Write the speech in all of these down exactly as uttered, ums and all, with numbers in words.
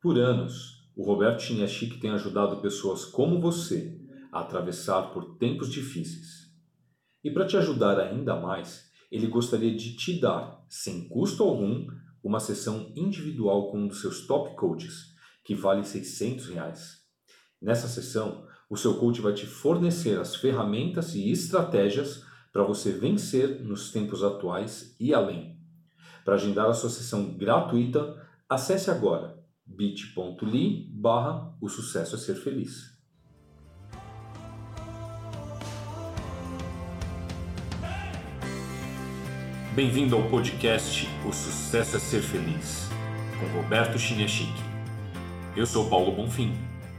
Por anos, o Roberto Chiniachik tem ajudado pessoas como você a atravessar por tempos difíceis. E para te ajudar ainda mais, ele gostaria de te dar, sem custo algum, uma sessão individual com um dos seus top coaches, que vale seiscentos reais. Nessa sessão, o seu coach vai te fornecer as ferramentas e estratégias para você vencer nos tempos atuais e além. Para agendar a sua sessão gratuita, acesse agora bit.ly barra o sucesso é ser feliz. Bem-vindo ao podcast O Sucesso é Ser Feliz, com Roberto Chiniachik. Eu sou Paulo Bonfim.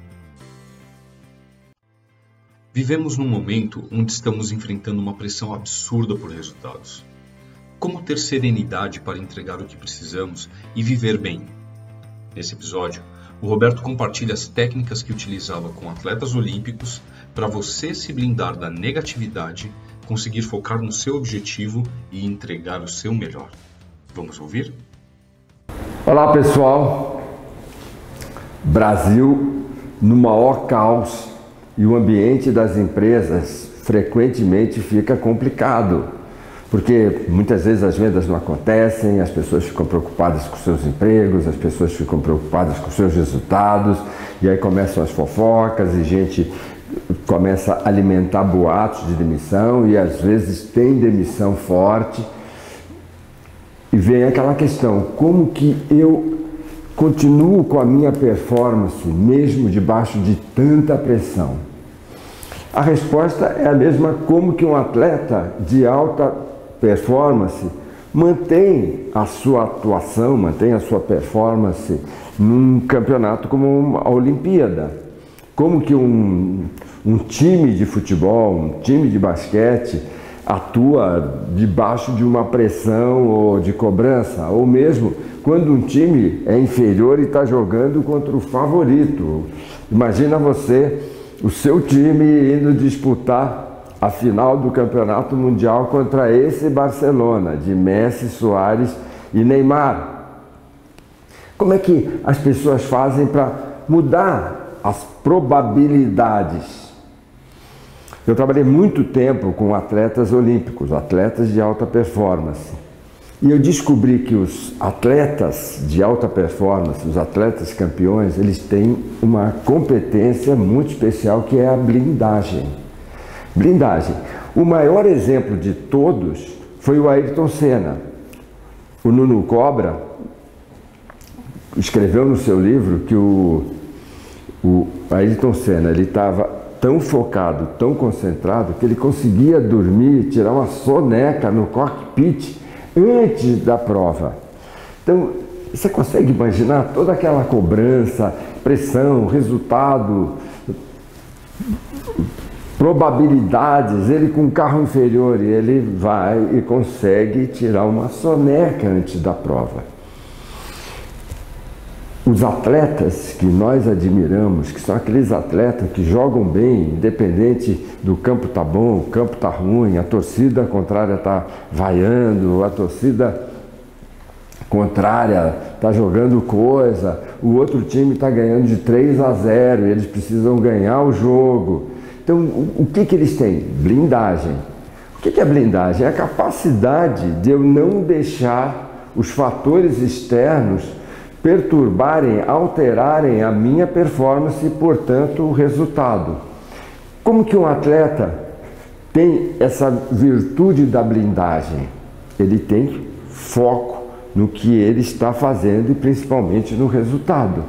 Vivemos num momento onde estamos enfrentando uma pressão absurda por resultados. Como ter serenidade para entregar o que precisamos e viver bem? Nesse episódio, o Roberto compartilha as técnicas que utilizava com atletas olímpicos para você se blindar da negatividade, conseguir focar no seu objetivo e entregar o seu melhor. Vamos ouvir? Olá pessoal, Brasil no maior caos e o ambiente das empresas frequentemente fica complicado, porque muitas vezes as vendas não acontecem, as pessoas ficam preocupadas com seus empregos, as pessoas ficam preocupadas com seus resultados, e aí começam as fofocas e gente começa a alimentar boatos de demissão, e às vezes tem demissão forte, e vem aquela questão: como que eu continuo com a minha performance mesmo debaixo de tanta pressão? A resposta é a mesma: como que um atleta de alta performance mantém a sua atuação, mantém a sua performance num campeonato como a Olimpíada. Como que um, um time de futebol, um time de basquete atua debaixo de uma pressão ou de cobrança, ou mesmo quando um time é inferior e está jogando contra o favorito. Imagina você, o seu time indo disputar a final do Campeonato Mundial contra esse Barcelona, de Messi, Suárez e Neymar. Como é que as pessoas fazem para mudar as probabilidades? Eu trabalhei muito tempo com atletas olímpicos, atletas de alta performance. E eu descobri que os atletas de alta performance, os atletas campeões, eles têm uma competência muito especial, que é a blindagem. Blindagem. O maior exemplo de todos foi o Ayrton Senna. O Nuno Cobra escreveu no seu livro que o, o Ayrton Senna ele estava tão focado, tão concentrado, que ele conseguia dormir, tirar uma soneca no cockpit antes da prova. Então, você consegue imaginar toda aquela cobrança, pressão, resultado, probabilidades, ele com um carro inferior, e ele vai e consegue tirar uma soneca antes da prova. Os atletas que nós admiramos, que são aqueles atletas que jogam bem, independente do campo tá bom, o campo tá ruim, a torcida contrária tá vaiando, a torcida contrária tá jogando coisa, o outro time tá ganhando de três a zero e eles precisam ganhar o jogo. Então, o que que eles têm? Blindagem. O que que é blindagem? É a capacidade de eu não deixar os fatores externos perturbarem, alterarem a minha performance e, portanto, o resultado. Como que um atleta tem essa virtude da blindagem? Ele tem foco no que ele está fazendo e principalmente no resultado.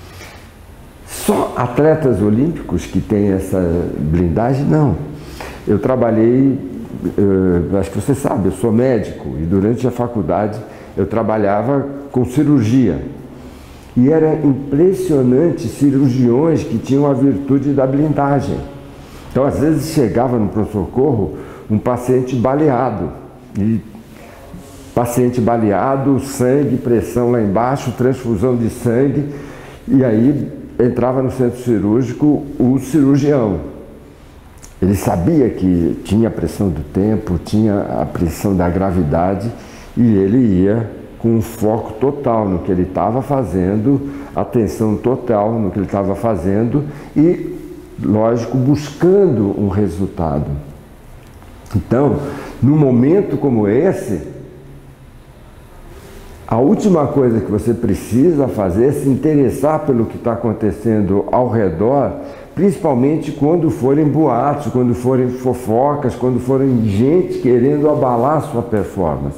Só atletas olímpicos que têm essa blindagem? Não. Eu trabalhei, eu, acho que você sabe, eu sou médico, e durante a faculdade eu trabalhava com cirurgia. E era impressionante cirurgiões que tinham a virtude da blindagem. Então, às vezes, chegava no pronto-socorro um paciente baleado. E paciente baleado, sangue, pressão lá embaixo, transfusão de sangue. E aí entrava no centro cirúrgico o cirurgião. Ele sabia que tinha a pressão do tempo, tinha a pressão da gravidade, e ele ia com um foco total no que ele estava fazendo, atenção total no que ele estava fazendo e, lógico, buscando um resultado. Então, num momento como esse, a última coisa que você precisa fazer é se interessar pelo que está acontecendo ao redor, principalmente quando forem boatos, quando forem fofocas, quando forem gente querendo abalar a sua performance.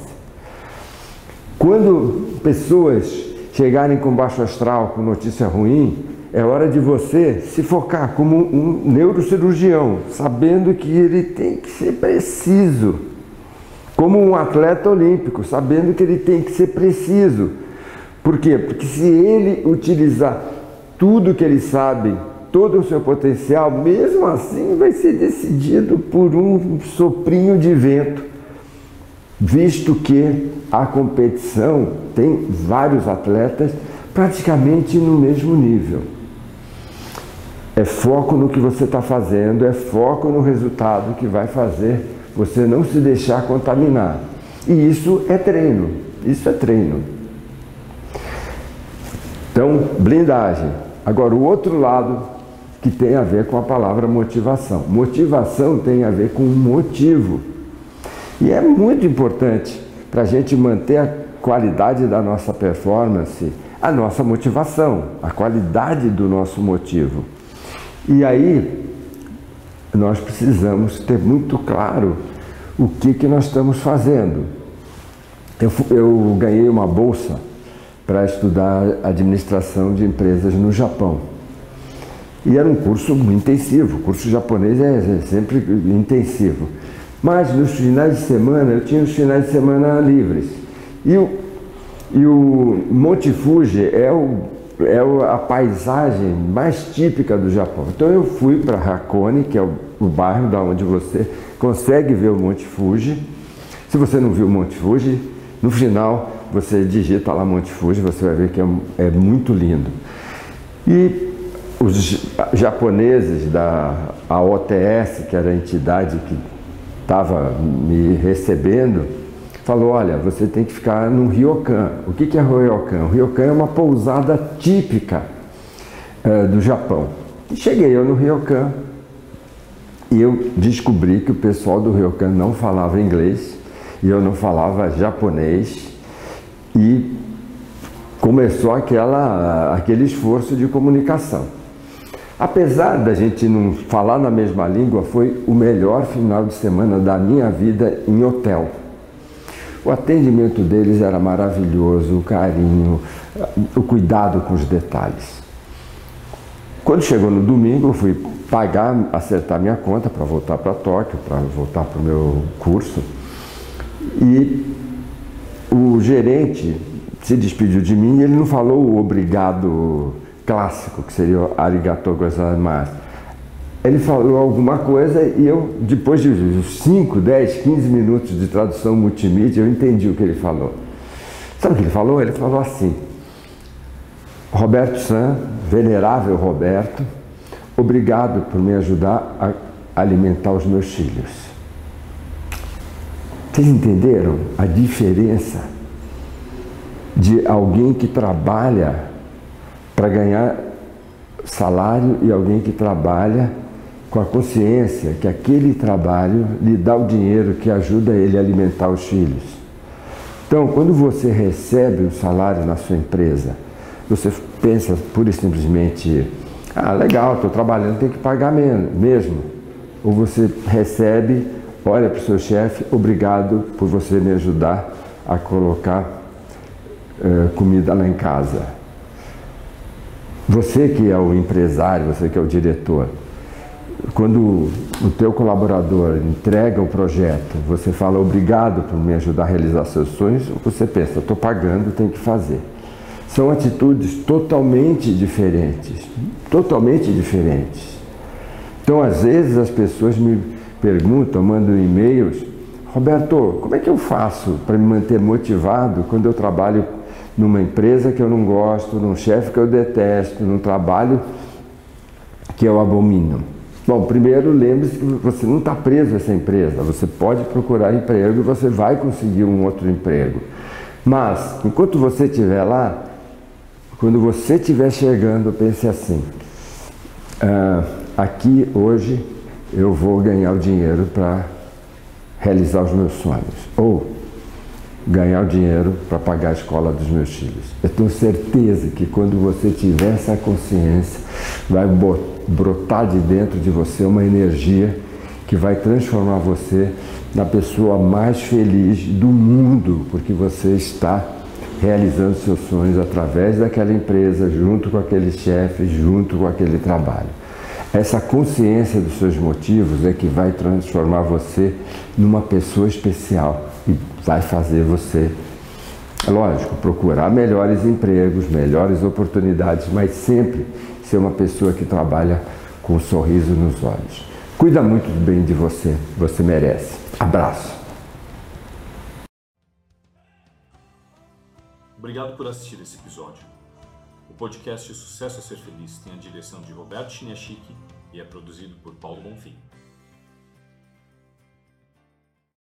Quando pessoas chegarem com baixo astral, com notícia ruim, é hora de você se focar como um neurocirurgião, sabendo que ele tem que ser preciso. Como um atleta olímpico, sabendo que ele tem que ser preciso. Por quê? Porque se ele utilizar tudo que ele sabe, todo o seu potencial, mesmo assim vai ser decidido por um soprinho de vento, visto que a competição tem vários atletas praticamente no mesmo nível. É foco no que você está fazendo, é foco no resultado que vai fazer você não se deixar contaminar. E isso é treino, isso é treino. Então, blindagem. Agora, o outro lado que tem a ver com a palavra motivação. Motivação tem a ver com motivo. E é muito importante para a gente manter a qualidade da nossa performance, a nossa motivação, a qualidade do nosso motivo. E aí, nós precisamos ter muito claro o que, que nós estamos fazendo. Eu, eu ganhei uma bolsa para estudar administração de empresas no Japão. E era um curso intensivo, o curso japonês é sempre intensivo. Mas nos finais de semana, eu tinha os finais de semana livres. E o, e o Monte Fuji é, o, é a paisagem mais típica do Japão. Então eu fui para Hakone, que é o, o bairro da onde você consegue ver o Monte Fuji. Se você não viu o Monte Fuji, no final você digita lá Monte Fuji, você vai ver que é, é muito lindo. E os japoneses da A O T S, que era a entidade que estava me recebendo, falou, olha, você tem que ficar no ryokan. O que, que é ryokan? O ryokan é uma pousada típica uh, do Japão. E cheguei eu no ryokan e eu descobri que o pessoal do ryokan não falava inglês e eu não falava japonês e começou aquela, aquele esforço de comunicação. Apesar da gente não falar na mesma língua, foi o melhor final de semana da minha vida em hotel. O atendimento deles era maravilhoso, o carinho, o cuidado com os detalhes. Quando chegou no domingo, eu fui pagar, acertar minha conta para voltar para Tóquio, para voltar para o meu curso. E o gerente se despediu de mim e ele não falou o obrigado clássico, que seria o arigatou gozaimasu. Ele falou alguma coisa e eu, depois de cinco, dez, quinze minutos de tradução multimídia, eu entendi o que ele falou. Sabe o que ele falou? Ele falou assim: Roberto San, venerável Roberto, obrigado por me ajudar a alimentar os meus filhos. Vocês entenderam a diferença de alguém que trabalha para ganhar salário e alguém que trabalha com a consciência que aquele trabalho lhe dá o dinheiro que ajuda ele a alimentar os filhos? Então, quando você recebe um salário na sua empresa, você pensa pura e simplesmente, ah, legal, estou trabalhando, tem que pagar menos, mesmo. Ou você recebe, olha para o seu chefe, obrigado por você me ajudar a colocar uh, comida lá em casa. Você que é o empresário, você que é o diretor, quando o teu colaborador entrega o projeto, você fala obrigado por me ajudar a realizar seus sonhos, você pensa, estou pagando, tenho que fazer. São atitudes totalmente diferentes, totalmente diferentes. Então, às vezes, as pessoas me perguntam, mandam e-mails, Roberto, como é que eu faço para me manter motivado quando eu trabalho numa empresa que eu não gosto, num chefe que eu detesto, num trabalho que eu abomino? Bom, primeiro lembre-se que você não está preso a essa empresa, você pode procurar emprego e você vai conseguir um outro emprego. Mas, enquanto você estiver lá, quando você estiver chegando, pense assim, ah, aqui hoje eu vou ganhar o dinheiro para realizar os meus sonhos, ou ganhar o dinheiro para pagar a escola dos meus filhos. Eu tenho certeza que quando você tiver essa consciência, vai brotar de dentro de você uma energia que vai transformar você na pessoa mais feliz do mundo, porque você está realizando seus sonhos através daquela empresa, junto com aquele chefe, junto com aquele trabalho. Essa consciência dos seus motivos é que vai transformar você numa pessoa especial e vai fazer você, lógico, procurar melhores empregos, melhores oportunidades, mas sempre ser uma pessoa que trabalha com um sorriso nos olhos. Cuida muito bem de você, você merece. Abraço. Obrigado por assistir esse episódio. O podcast Sucesso a Ser Feliz tem a direção de Roberto Chiniachiki e é produzido por Paulo Bonfim.